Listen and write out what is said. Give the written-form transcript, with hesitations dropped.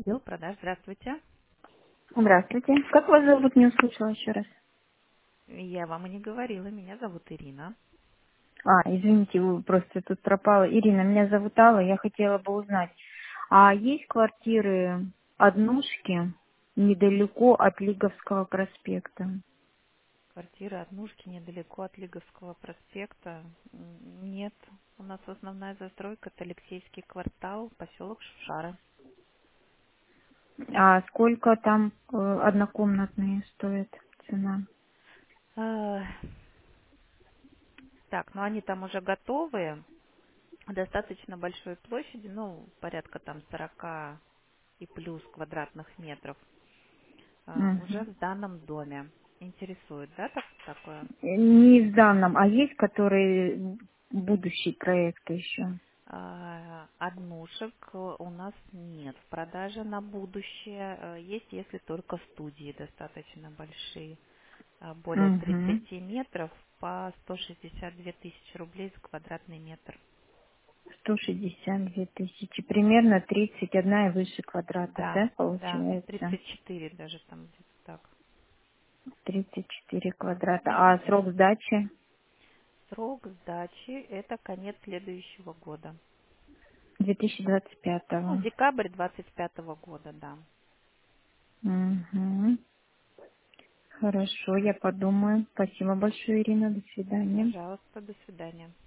Отдел продаж. Здравствуйте. Здравствуйте. Как вас зовут? Не услышала еще раз. Я вам и не говорила, меня зовут Ирина. Извините, вы просто тут пропала. Ирина, меня зовут Алла. Я хотела бы узнать, а есть квартиры однушки недалеко от Лиговского проспекта? Квартира однушки недалеко от Лиговского проспекта. Нет, у нас основная застройка это Алексейский квартал, поселок Шушары. А сколько там однокомнатные стоят цена? А, Так, ну они там уже готовые, достаточно большой площади, ну, порядка там 40 и плюс квадратных метров, уже Мгм. в данном доме. Интересует, да, такое? Не в данном, а есть которые будущий проект еще? Однушек у нас нет в продаже на будущее. Есть, если только студии достаточно большие, более Угу. 30 метров по 162 тысячи рублей за квадратный метр. 162 тысячи. Примерно 31 и выше квадратов, Да, да, да, получается? 34 даже там где-то так. 34 квадрата. А срок сдачи? Срок сдачи это конец следующего года. Ну, 2025. декабрь 25 года, да. Угу. Хорошо, я подумаю. Спасибо большое, Ирина. До свидания. Пожалуйста, до свидания.